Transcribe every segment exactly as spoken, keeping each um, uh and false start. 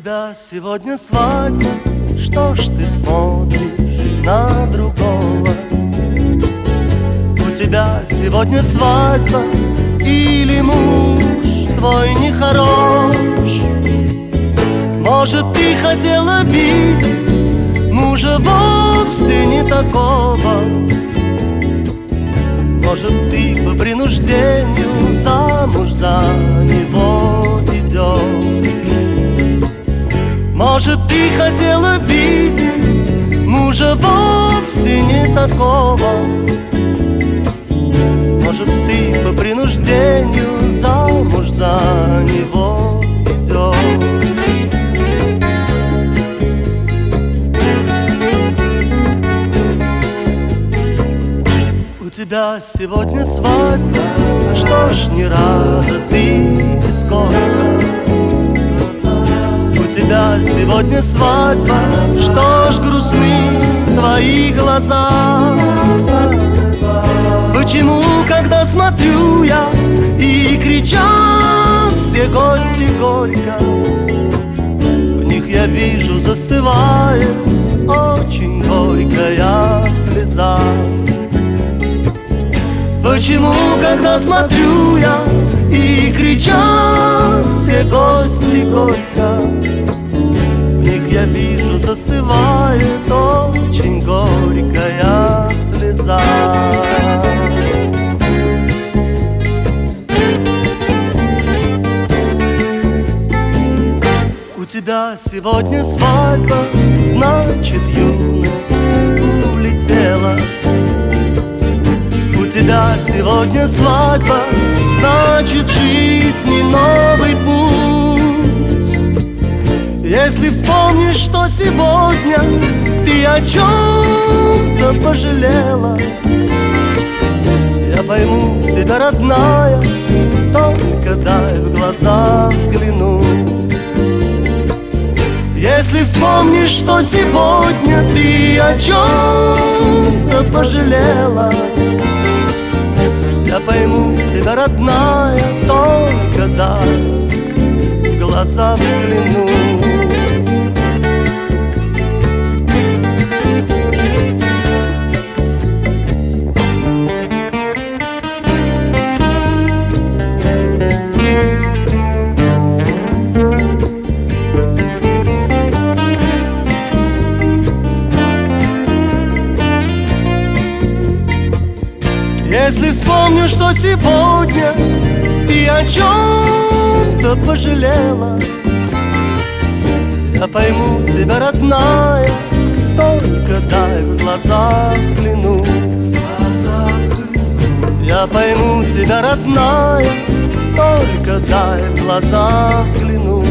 тебя сегодня свадьба, что ж ты смотришь на другого? У тебя сегодня свадьба, или муж твой нехорош? Может, ты хотела видеть мужа вовсе не такого? Может, ты по принуждению замуж за него идешь? Может, ты хотела видеть мужа вовсе не такого? Может, ты по принуждению замуж за него идешь? У тебя сегодня свадьба, что ж не рада ты нисколько? У тебя сегодня свадьба, что ж грустны твои глаза? Почему, когда смотрю я, и кричат все гости горько, в них я вижу, застывает очень горькая слеза? Почему, когда смотрю я, и кричат все гости горько, в них я вижу, застывает очень горькая слеза? У тебя сегодня свадьба, значит, юность улетела. У тебя сегодня свадьба, значит, жизни новый путь. Если вспомнишь, что сегодня ты о чем-то пожалела, я пойму тебя, родная, только дай в глаза взглянуть. Если вспомнишь, что сегодня ты о чем-то пожалела, я пойму тебя, родная, только дай в глаза взгляну. Если вспомню, что сегодня ты о чем-то пожалела, я пойму тебя, родная, только дай в глаза взгляну. Я пойму тебя, родная, только дай в глаза взгляну.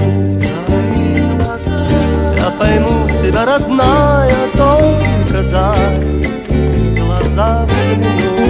Я пойму тебя, родная, только дай в глаза взгляну.